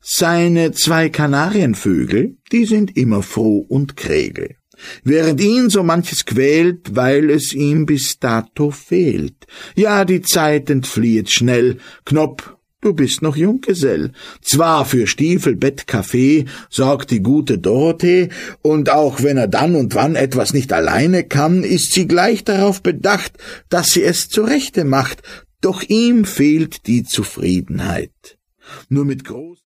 Seine 2 Kanarienvögel, die sind immer froh und kräge, während ihn so manches quält, weil es ihm bis dato fehlt. Ja, die Zeit entfliehet schnell, Knopf, du bist noch Junggesell. Zwar für Stiefel, Bett, Kaffee sorgt die gute Dorothee, und auch wenn er dann und wann etwas nicht alleine kann, ist sie gleich darauf bedacht, dass sie es zurechte macht, doch ihm fehlt die Zufriedenheit. Nur mit